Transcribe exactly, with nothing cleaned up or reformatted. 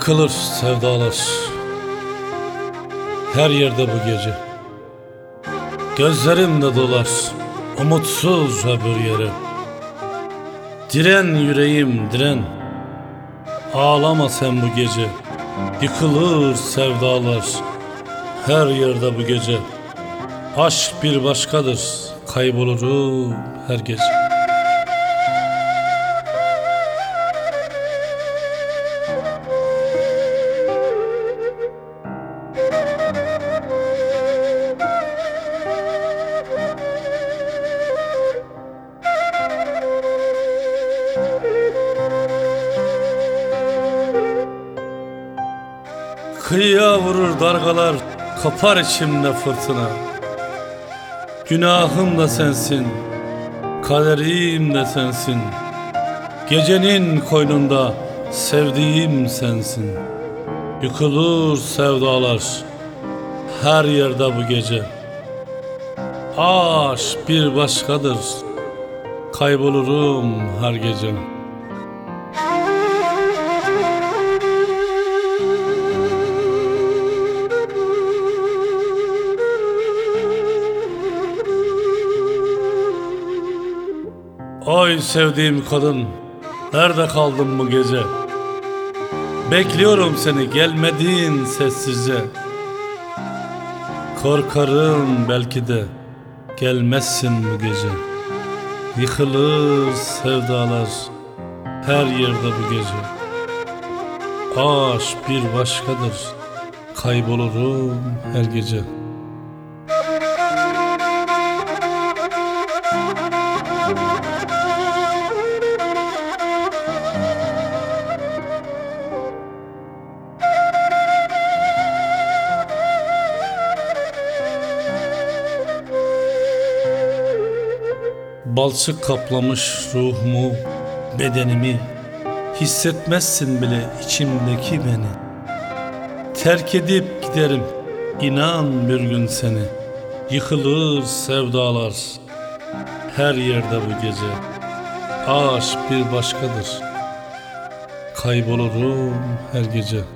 Yıkılır sevdalar her yerde bu gece. Gözlerim de dolar umutsuz öbür yere. Diren yüreğim diren, ağlama sen bu gece. Yıkılır sevdalar her yerde bu gece. Aşk bir başkadır, kaybolurum her gece. Kıyıya vurur dalgalar, kopar içimde fırtına. Günahım da sensin, kaderim de sensin. Gecenin koynunda sevdiğim sensin. Yıkılır sevdalar her yerde bu gece. Aşk bir başkadır, kaybolurum her gece. Oy sevdiğim kadın, nerede kaldın bu gece? Bekliyorum seni, gelmedin sessizce. Korkarım belki de gelmezsin bu gece. Yıkılır sevdalar her yerde bu gece. Aşk bir başkadır, kaybolurum her gece. Balçık kaplamış ruhumu, bedenimi. Hissetmezsin bile içimdeki beni. Terk edip giderim, inan bir gün seni. Yıkılır sevdalar her yerde bu gece. Aşk bir başkadır, kaybolurum her gece.